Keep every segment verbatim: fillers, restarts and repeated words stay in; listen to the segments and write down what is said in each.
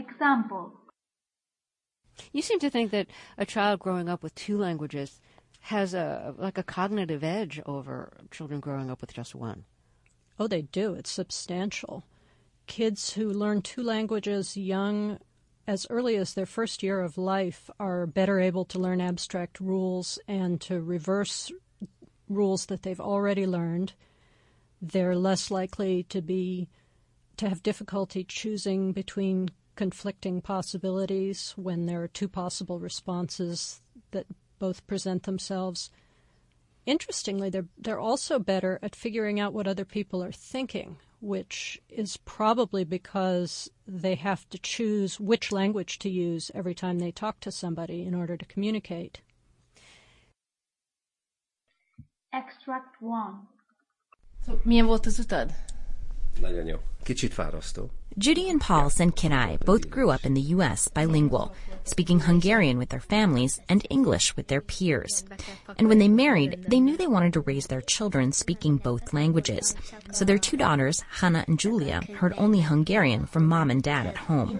Example. You seem to think that a child growing up with two languages has a like a cognitive edge over children growing up with just one. Oh, they do. It's substantial. Kids who learn two languages young, as early as their first year of life, are better able to learn abstract rules and to reverse rules that they've already learned. They're less likely to be to have difficulty choosing between conflicting possibilities when there are two possible responses that both present themselves. Interestingly, they're they're also better at figuring out what other people are thinking, which is probably because they have to choose which language to use every time they talk to somebody in order to communicate. Extract one. So, milyen volt az utad? Nagyon jó. Kicsit fárasztó. Judy and Paul Senkirai both grew up in the U S bilingual, speaking Hungarian with their families and English with their peers. And when they married, they knew they wanted to raise their children speaking both languages. So their two daughters, Hannah and Julia, heard only Hungarian from mom and dad at home.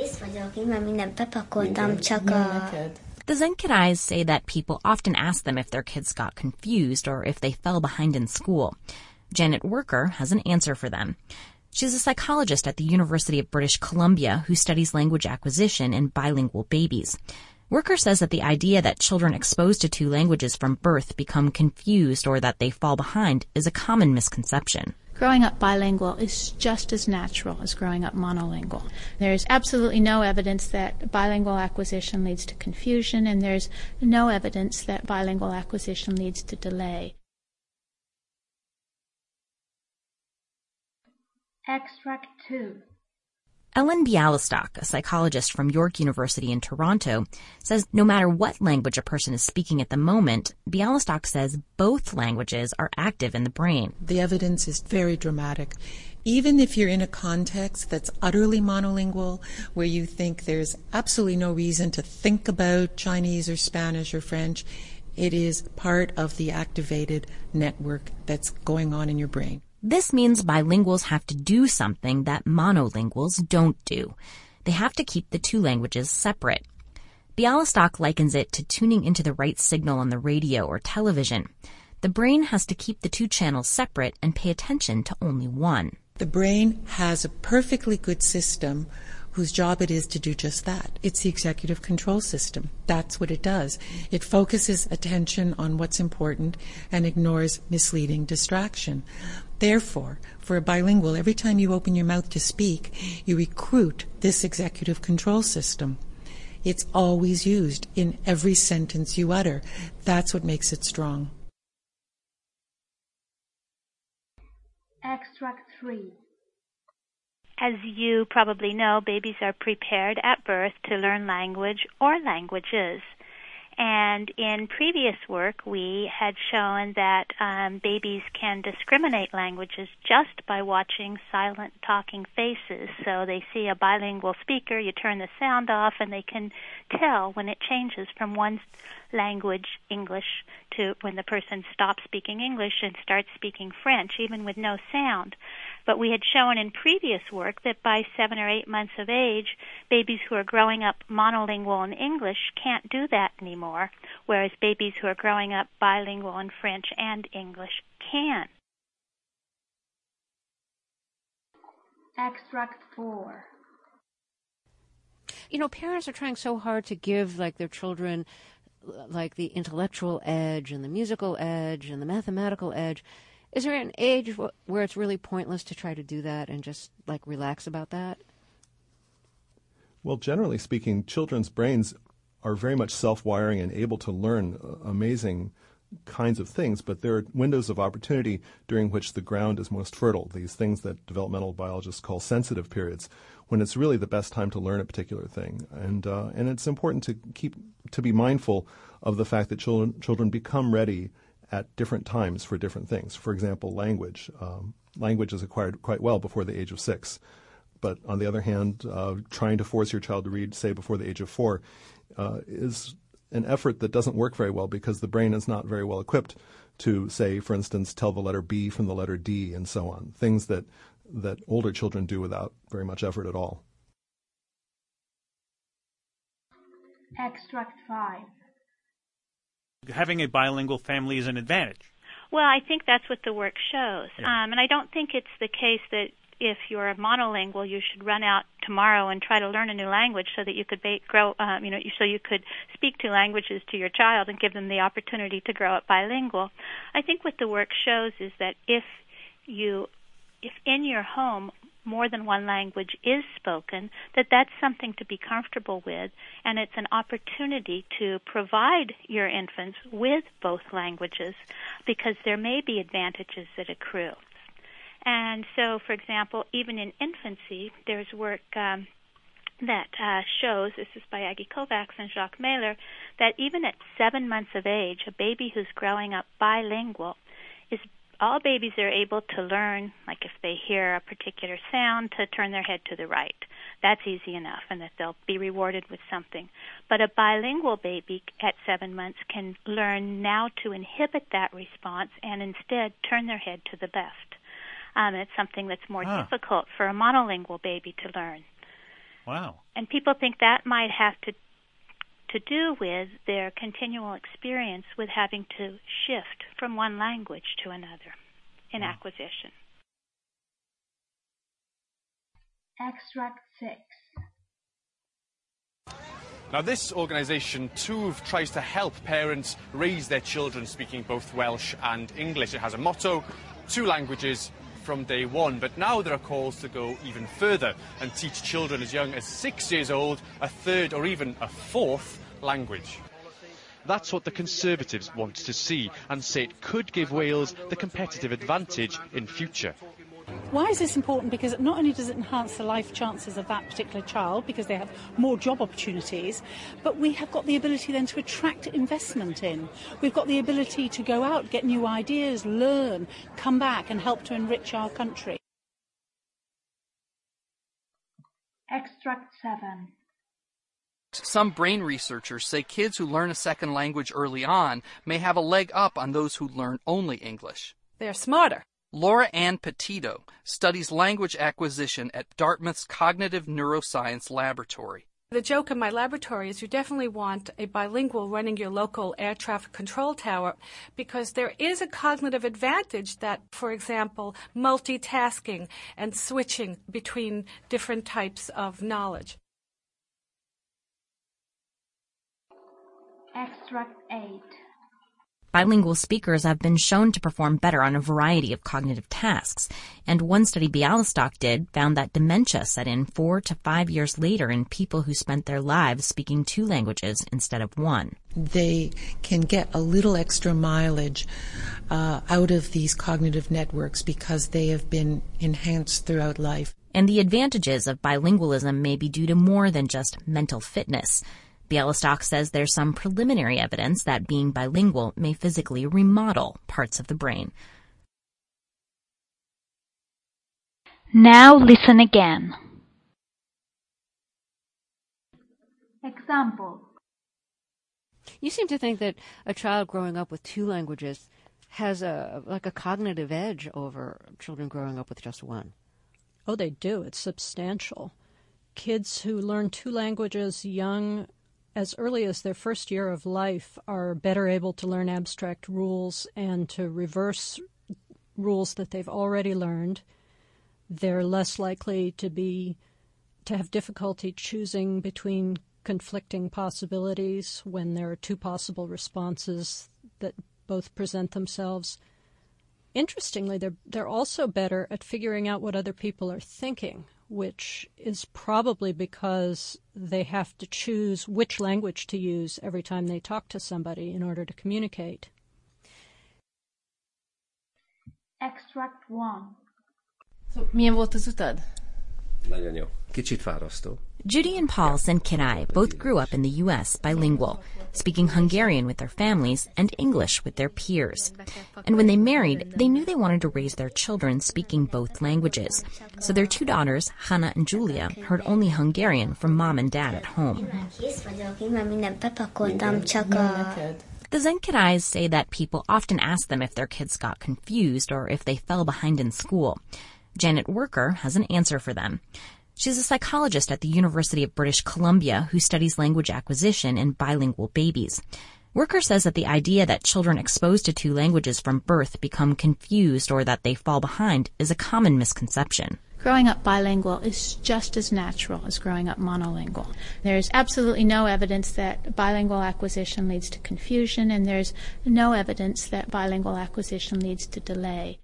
The Zenkirais say that people often ask them if their kids got confused or if they fell behind in school. Janet Worker has an answer for them. She's a psychologist at the University of British Columbia who studies language acquisition in bilingual babies. Worker says that the idea that children exposed to two languages from birth become confused or that they fall behind is a common misconception. Growing up bilingual is just as natural as growing up monolingual. There's absolutely no evidence that bilingual acquisition leads to confusion, and there's no evidence that bilingual acquisition leads to delay. Extract two. Ellen Bialystok, a psychologist from York University in Toronto, says no matter what language a person is speaking at the moment, Bialystok says both languages are active in the brain. The evidence is very dramatic. Even if you're in a context that's utterly monolingual, where you think there's absolutely no reason to think about Chinese or Spanish or French, it is part of the activated network that's going on in your brain. This means bilinguals have to do something that monolinguals don't do. They have to keep the two languages separate. Bialystok likens it to tuning into the right signal on the radio or television. The brain has to keep the two channels separate and pay attention to only one. The brain has a perfectly good system whose job it is to do just that. It's the executive control system. That's what it does. It focuses attention on what's important and ignores misleading distraction. Therefore, for a bilingual, every time you open your mouth to speak, you recruit this executive control system. It's always used in every sentence you utter. That's what makes it strong. Extract three. As you probably know, babies are prepared at birth to learn language or languages. And in previous work, we had shown that um, babies can discriminate languages just by watching silent talking faces. So they see a bilingual speaker, you turn the sound off, and they can tell when it changes from one language, English, to when the person stops speaking English and starts speaking French, even with no sound. But we had shown in previous work that by seven or eight months of age, babies who are growing up monolingual in English can't do that anymore, whereas babies who are growing up bilingual in French and English can. Extract four. You know, parents are trying so hard to give, like, their children, like, the intellectual edge and the musical edge and the mathematical edge. Is there an age where it's really pointless to try to do that and just, like, relax about that? Well, generally speaking, children's brains are very much self-wiring and able to learn amazing kinds of things, but there are windows of opportunity during which the ground is most fertile, these things that developmental biologists call sensitive periods, when it's really the best time to learn a particular thing. And uh, and it's important to keep to be mindful of the fact that children children become ready at different times for different things. For example, language. Um, language is acquired quite well before the age of six. But on the other hand, uh, trying to force your child to read, say, before the age of four uh, is an effort that doesn't work very well because the brain is not very well equipped to, say, for instance, tell the letter B from the letter D and so on, things that, that older children do without very much effort at all. Extract five. Having a bilingual family is an advantage. Well, I think that's what the work shows. Yeah. Um, and I don't think it's the case that if you're a monolingual, you should run out tomorrow and try to learn a new language so that you could ba- grow, um, you know, so you could speak two languages to your child and give them the opportunity to grow up bilingual. I think what the work shows is that if you, if in your home more than one language is spoken, that that's something to be comfortable with, and it's an opportunity to provide your infants with both languages because there may be advantages that accrue. And so, for example, even in infancy, there's work um, that uh, shows, this is by Aggie Kovacs and Jacques Mehler, that even at seven months of age, a baby who's growing up bilingual is all babies are able to learn, like if they hear a particular sound, to turn their head to the right. That's easy enough, and that they'll be rewarded with something. But a bilingual baby at seven months can learn now to inhibit that response and instead turn their head to the left. Um, it's something that's more ah. difficult for a monolingual baby to learn. Wow. And people think that might have to to do with their continual experience with having to shift from one language to another in wow. acquisition. Extract six. Now, this organisation, Twf, tries to help parents raise their children speaking both Welsh and English. It has a motto, two languages from day one, but now there are calls to go even further and teach children as young as six years old a third or even a fourth language. That's what the Conservatives want to see and say it could give Wales the competitive advantage in future. Why is this important? Because not only does it enhance the life chances of that particular child because they have more job opportunities, but we have got the ability then to attract investment in. We've got the ability to go out, get new ideas, learn, come back and help to enrich our country. Extract seven. Some brain researchers say kids who learn a second language early on may have a leg up on those who learn only English. They're smarter. Laura Ann Petito studies language acquisition at Dartmouth's Cognitive Neuroscience Laboratory. The joke in my laboratory is you definitely want a bilingual running your local air traffic control tower because there is a cognitive advantage that, for example, multitasking and switching between different types of knowledge. Extract eight. Bilingual speakers have been shown to perform better on a variety of cognitive tasks, and one study Bialystok did found that dementia set in four to five years later in people who spent their lives speaking two languages instead of one. They can get a little extra mileage uh, out of these cognitive networks because they have been enhanced throughout life. And the advantages of bilingualism may be due to more than just mental fitness. Bialystok says there's some preliminary evidence that being bilingual may physically remodel parts of the brain. Now listen again. Example. You seem to think that a child growing up with two languages has a like a cognitive edge over children growing up with just one. Oh, they do. It's substantial. Kids who learn two languages young as early as their first year of life are better able to learn abstract rules and to reverse rules that they've already learned. They're less likely to be to have difficulty choosing between conflicting possibilities when there are two possible responses that both present themselves. Interestingly, they're they're also better at figuring out what other people are thinking, which is probably because they have to choose which language to use every time they talk to somebody in order to communicate. Extract one. So, milyen volt az utad? Nagyon jó. Kicsit fárasztó. Judy and Paul Senkirai both grew up in the U S bilingual, speaking Hungarian with their families and English with their peers. And when they married, they knew they wanted to raise their children speaking both languages. So their two daughters, Hannah and Julia, heard only Hungarian from mom and dad at home. The Zenkirais say that people often ask them if their kids got confused or if they fell behind in school. Janet Worker has an answer for them. She's a psychologist at the University of British Columbia who studies language acquisition in bilingual babies. Worker says that the idea that children exposed to two languages from birth become confused or that they fall behind is a common misconception. Growing up bilingual is just as natural as growing up monolingual. There's absolutely no evidence that bilingual acquisition leads to confusion, and there's no evidence that bilingual acquisition leads to delay.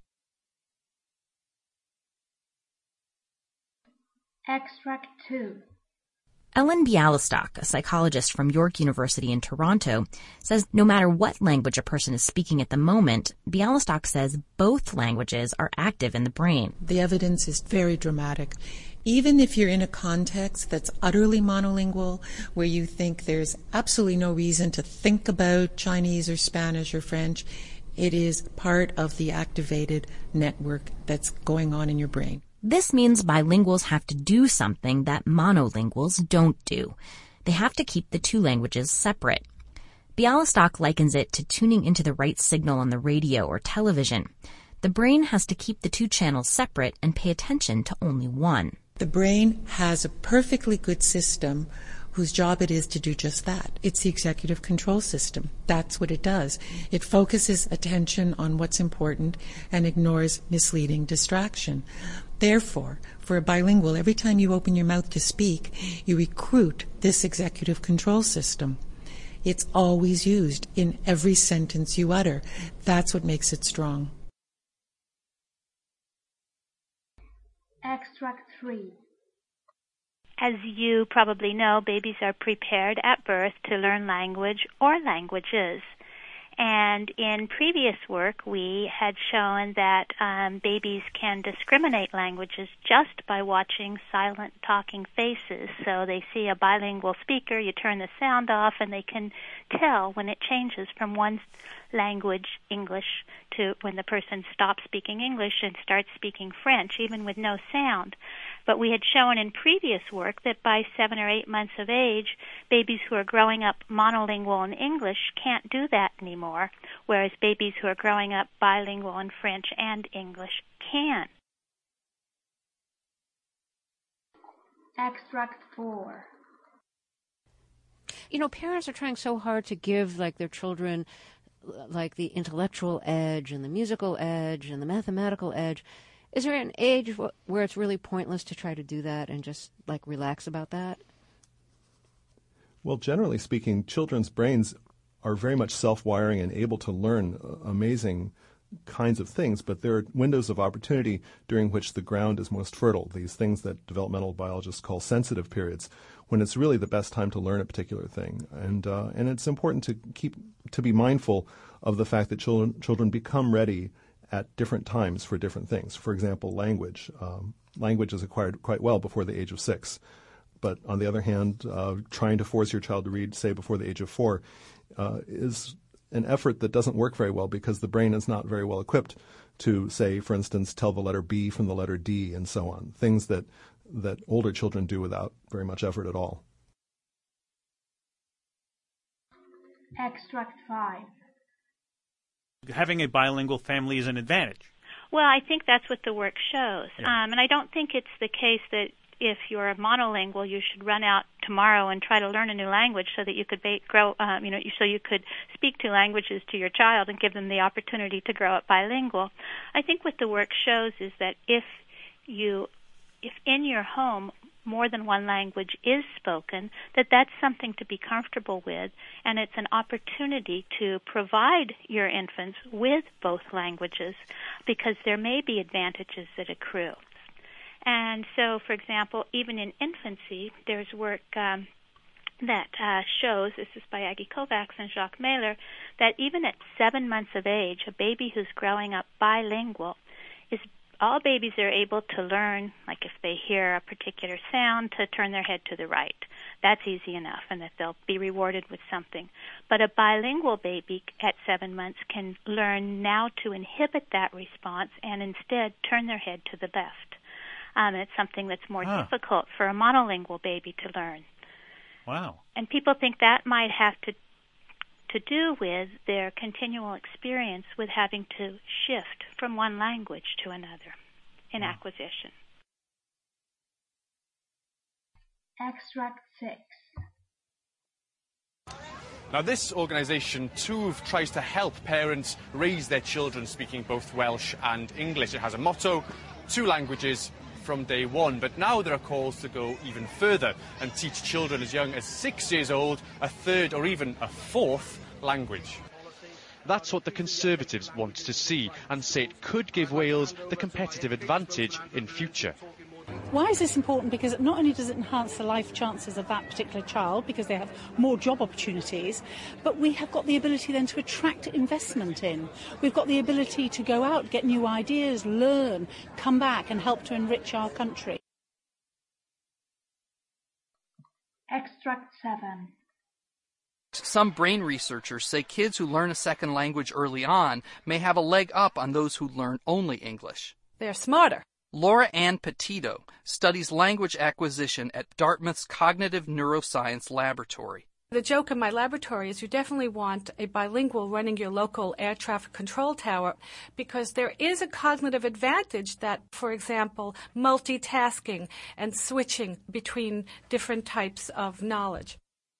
Extract two. Ellen Bialystok, a psychologist from York University in Toronto, says no matter what language a person is speaking at the moment, Bialystok says both languages are active in the brain. The evidence is very dramatic. Even if you're in a context that's utterly monolingual, where you think there's absolutely no reason to think about Chinese or Spanish or French, it is part of the activated network that's going on in your brain. This means bilinguals have to do something that monolinguals don't do. They have to keep the two languages separate. Bialystok likens it to tuning into the right signal on the radio or television. The brain has to keep the two channels separate and pay attention to only one. The brain has a perfectly good system whose job it is to do just that. It's the executive control system. That's what it does. It focuses attention on what's important and ignores misleading distraction. Therefore, for a bilingual, every time you open your mouth to speak, you recruit this executive control system. It's always used in every sentence you utter. That's what makes it strong. Extract three. As you probably know, babies are prepared at birth to learn language or languages. And in previous work, we had shown that um, babies can discriminate languages just by watching silent talking faces. So they see a bilingual speaker, you turn the sound off, and they can tell when it changes from one language, English, to when the person stops speaking English and starts speaking French, even with no sound. But we had shown in previous work that by seven or eight months of age, babies who are growing up monolingual in English can't do that anymore, whereas babies who are growing up bilingual in French and English can. Extract four. You know, parents are trying so hard to give like their children like the intellectual edge and the musical edge and the mathematical edge. Is there an age where it's really pointless to try to do that and just like relax about that? Well, generally speaking, children's brains are very much self-wiring and able to learn amazing kinds of things, but there are windows of opportunity during which the ground is most fertile, these things that developmental biologists call sensitive periods, when it's really the best time to learn a particular thing. And uh, and it's important to keep to be mindful of the fact that children children become ready at different times for different things. For example, language. Um, language is acquired quite well before the age of six. But on the other hand, uh, trying to force your child to read, say, before the age of four uh, is an effort that doesn't work very well because the brain is not very well equipped to, say, for instance, tell the letter B from the letter D and so on, things that, that older children do without very much effort at all. Extract five. Having a bilingual family is an advantage. Well, I think that's what the work shows. Yeah. Um, and I don't think it's the case that if you're a monolingual, you should run out tomorrow and try to learn a new language so that you could ba- grow, um, you know, so you could speak two languages to your child and give them the opportunity to grow up bilingual. I think what the work shows is that if you, if in your home more than one language is spoken, that that's something to be comfortable with, and it's an opportunity to provide your infants with both languages because there may be advantages that accrue. And so, for example, even in infancy, there's work um, that uh, shows, this is by Aggie Kovacs and Jacques Mehler, that even at seven months of age, a baby who's growing up bilingual is all babies are able to learn, like if they hear a particular sound, to turn their head to the right. That's easy enough, and that they'll be rewarded with something. But a bilingual baby at seven months can learn now to inhibit that response and instead turn their head to the left. Um, it's something that's more huh. difficult for a monolingual baby to learn. Wow. And people think that might have to to do with their continual experience with having to shift from one language to another in wow. acquisition. Extract six. Now, this organisation, TOOV, tries to help parents raise their children speaking both Welsh and English. It has a motto, two languages from day one. But now there are calls to go even further and teach children as young as six years old a third or even a fourth language. That's what the Conservatives want to see and say it could give Wales the competitive advantage in future. Why is this important? Because not only does it enhance the life chances of that particular child because they have more job opportunities, but we have got the ability then to attract investment in. We've got the ability to go out, get new ideas, learn, come back and help to enrich our country. Extract seven. Some brain researchers say kids who learn a second language early on may have a leg up on those who learn only English. They're smarter. Laura Ann Petito studies language acquisition at Dartmouth's Cognitive Neuroscience Laboratory. The joke in my laboratory is you definitely want a bilingual running your local air traffic control tower because there is a cognitive advantage that, for example, multitasking and switching between different types of knowledge.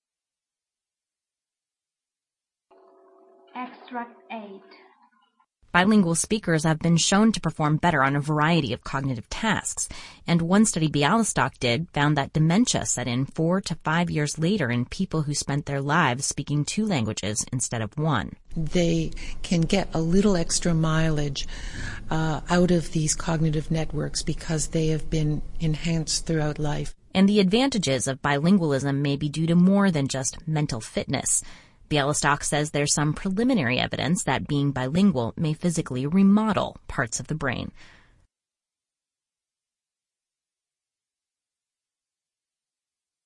Extract eight. Bilingual speakers have been shown to perform better on a variety of cognitive tasks, and one study Bialystok did found that dementia set in four to five years later in people who spent their lives speaking two languages instead of one. They can get a little extra mileage uh, out of these cognitive networks because they have been enhanced throughout life. And the advantages of bilingualism may be due to more than just mental fitness. Bialystok says there's some preliminary evidence that being bilingual may physically remodel parts of the brain.